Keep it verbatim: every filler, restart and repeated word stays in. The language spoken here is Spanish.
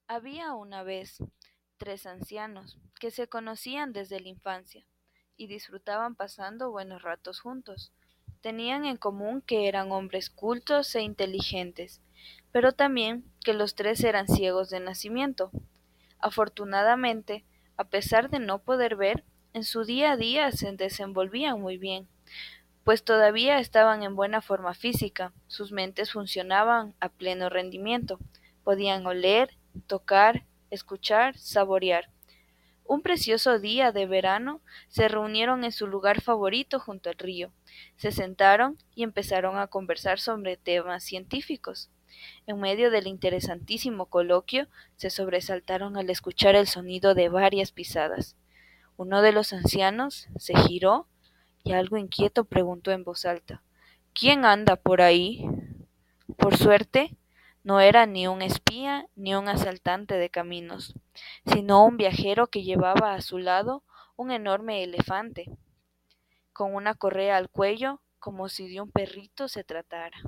Había una vez tres ancianos que se conocían desde la infancia y disfrutaban pasando buenos ratos juntos. Tenían en común que eran hombres cultos e inteligentes, pero también que los tres eran ciegos de nacimiento. Afortunadamente, a pesar de no poder ver, en su día a día se desenvolvían muy bien, pues todavía estaban en buena forma física, sus mentes funcionaban a pleno rendimiento, podían oler, tocar, escuchar, saborear. Un precioso día de verano se reunieron en su lugar favorito junto al río, se sentaron y empezaron a conversar sobre temas científicos. En medio del interesantísimo coloquio, se sobresaltaron al escuchar el sonido de varias pisadas. Uno de los ancianos se giró y algo inquieto preguntó en voz alta: ¿Quién anda por ahí? Por suerte, no era ni un espía ni un asaltante de caminos, sino un viajero que llevaba a su lado un enorme elefante, con una correa al cuello, como si de un perrito se tratara.